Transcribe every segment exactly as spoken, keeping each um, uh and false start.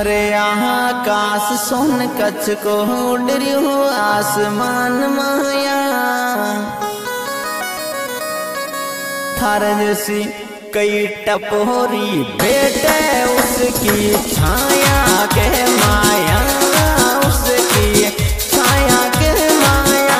रे आकाश सोन कच्छ को उड़रियो आसमान माया थार जैसी कई टपोरी बेटे उसकी छाया के माया उसकी छाया के माया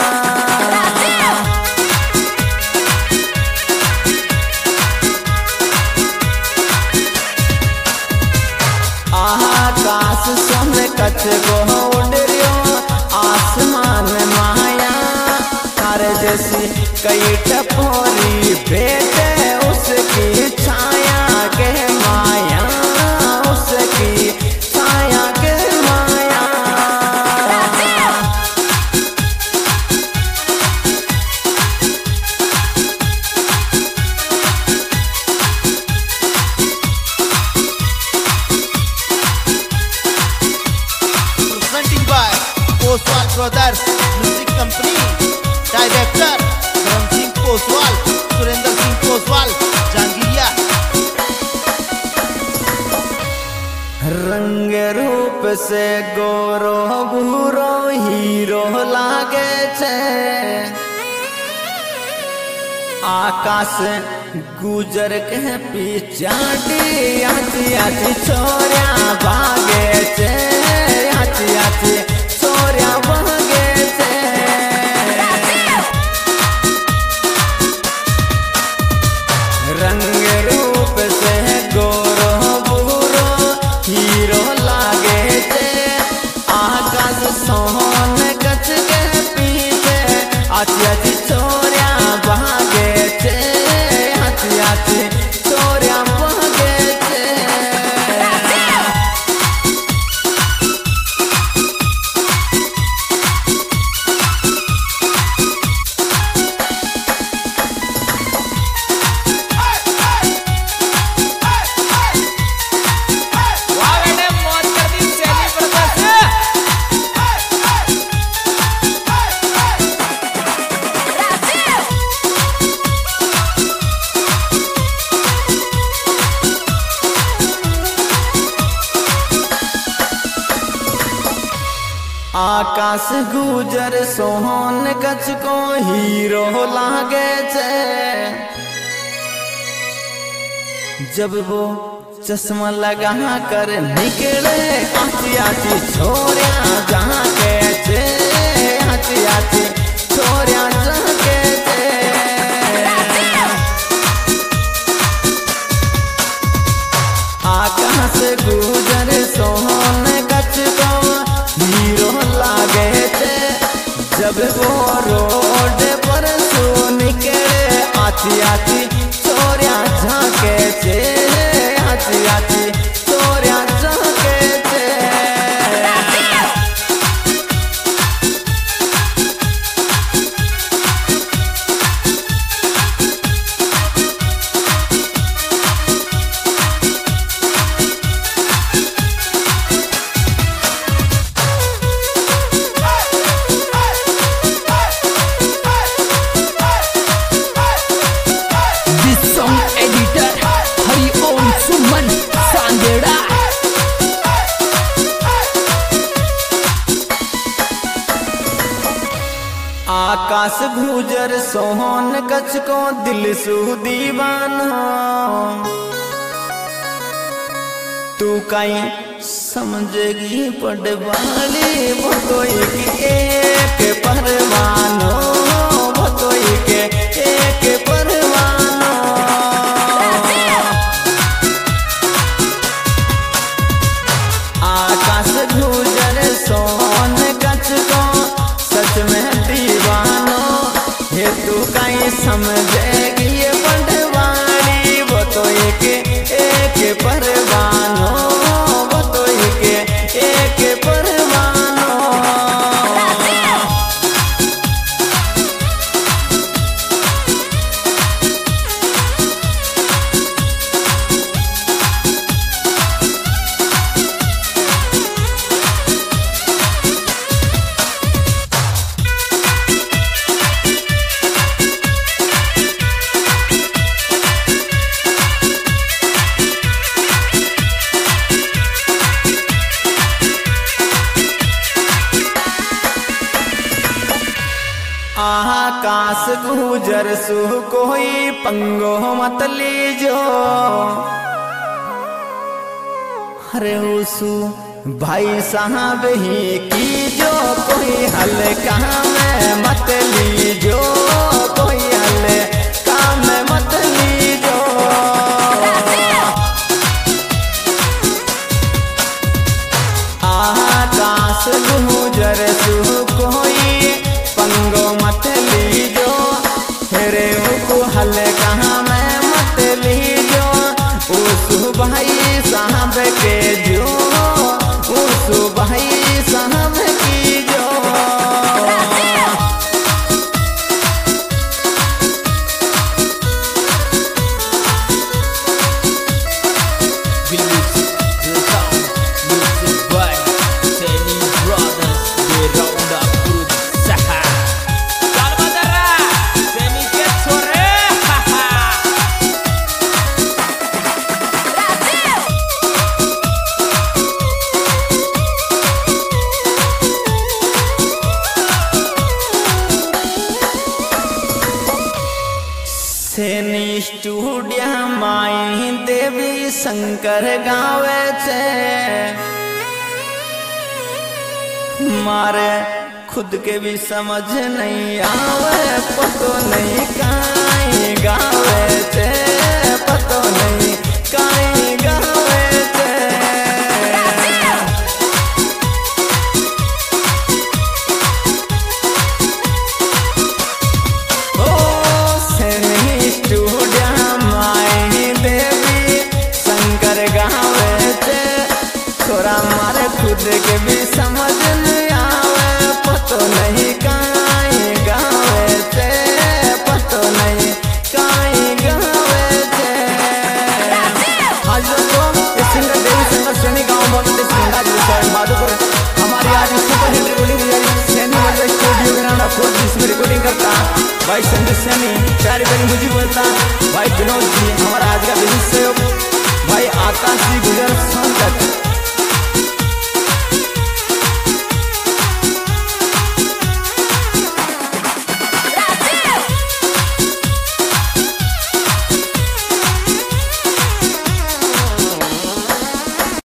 आकाश सोन कच्छ को उड़रियो आसमान माया थार जैसी कई टपोरी बेटे उसकी छाया के माया उसकी छाया के माया Presenting by Oswal Brothers Music Company. Director Karan Singh Oswal, Surendra Singh Oswal, Jangiriya. रंग रूप से गोरो भूरो हीरो लागे छे आकाश गुजर के पीछाटी आची आची छोरिया भागे छे आची आची छोरिया भागे छे रंग रूप से गोरो भूरो हीरो लागे छे आकाश सोन कच्छ के पीछे आची आची छोरिया भागे छे आची आची छोरिया भागे छे आकाश गुजर सोहन कच्छ को हीरो लागे छे जब वो चश्मा लगा कर निकले आची आची छोरिया जहाँ के छे आची आची छोरिया जहाँ के छे आकाश गुजर सोहन कच्छ को हीरो लागे थे जब वो रोड पर सो निकले आची आची छोरिया झाके थे आची आची छोरिया झाके थे आकाश गुजर सोहन कच्छ को दिल सु दीवाना तू कहीं समझेगी पड़वाली वो तो एक परवानो वो तो एक परवानो आकाश गुजर सोहन कच्छ को सच में दीवानो ये तू कहीं समझेगी ये पढ़वानी वो तो एक एक परवानो वो तो एक एक परवानो आकाश गुजर सु कोई पंगो मत लीजो, अरे उसु भाई साहब ही की जो कोई हल्का में मत लीजो, कोई हल्का में मत लीजो। आकाश गुजर सु कोई पंगो मत लीजो, रे को हल्का में मत लीजो। उसु भाई साहब के जो, उसु भाई साहब की जो। सेनी स्टूडियो माई देवी शंकर गावे छे, मारे खुद के भी समझ नहीं आवे, पतो नहीं काई गावे छे, पतो नहीं काई गावे छे। छोरा मारे खुद के भी समझ नहीं आवे, पतो नहीं काई गावे छे, पतो नहीं काई गावे छे। आज दोस्तों इस सिंगर देवी शंकर सैनी गाँव बोलते सिंगर विषय माधोपुर हमारी आज सुपर हिट रिकॉर्डिंग सैनी वाले स्टूडियो ग्राउंड अफरोज जिसमें रिकॉर्डिंग करता भाई संजय सैनी, प्यारी बड़ी मुझे बोलता भाई विनोद जी, हमारा आज का विशेष सहयोग भाई आकाश जी गुजर सोनकर।